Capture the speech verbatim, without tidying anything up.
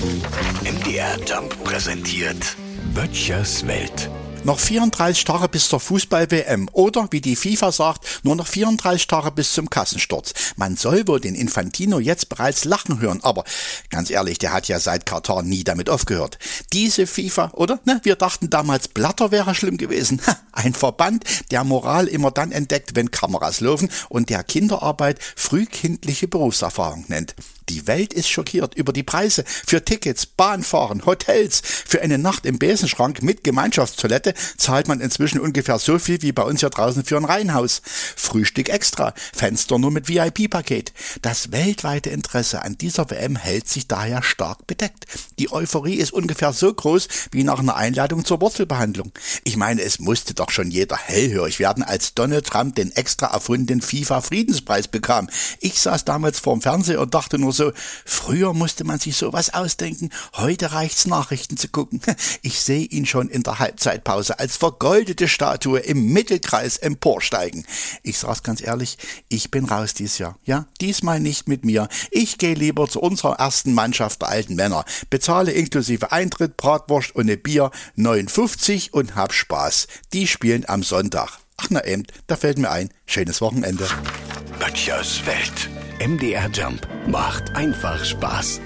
M D R Jump präsentiert Böttchers Welt. Noch vierunddreißig Tage bis zur Fußball-W M oder, wie die FIFA sagt, nur noch vierunddreißig Tage bis zum Kassensturz. Man soll wohl den Infantino jetzt bereits lachen hören, aber ganz ehrlich, der hat ja seit Katar nie damit aufgehört. Diese FIFA, oder? Ne, wir dachten damals, Blatter wäre schlimm gewesen. Ha, ein Verband, der Moral immer dann entdeckt, wenn Kameras laufen und der Kinderarbeit frühkindliche Berufserfahrung nennt. Die Welt ist schockiert über die Preise für Tickets, Bahnfahren, Hotels. Für eine Nacht im Besenschrank mit Gemeinschaftstoilette zahlt man inzwischen ungefähr so viel wie bei uns hier draußen für ein Reihenhaus. Frühstück extra, Fenster nur mit V I P-Paket. Das weltweite Interesse an dieser W M hält sich daher stark bedeckt. Die Euphorie ist ungefähr so groß wie nach einer Einladung zur Wurzelbehandlung. Ich meine, es musste doch schon jeder hellhörig werden, als Donald Trump den extra erfundenen FIFA-Friedenspreis bekam. Ich saß damals vorm Fernseher und dachte nur so, früher musste man sich sowas ausdenken, heute reicht's Nachrichten zu gucken. Ich sehe ihn schon in der Halbzeitpause als vergoldete Statue im Mittelkreis emporsteigen. Ich sag's ganz ehrlich, ich bin raus dieses Jahr. Ja, diesmal nicht mit mir. Ich gehe lieber zu unserer ersten Mannschaft der alten Männer, bezahle inklusive Eintritt, Bratwurst und eine Bier neun fünfzig und hab Spaß. Die spielen am Sonntag. Ach na eben, da fällt mir ein, schönes Wochenende. Böttchers Welt. M D R Jump macht einfach Spaß.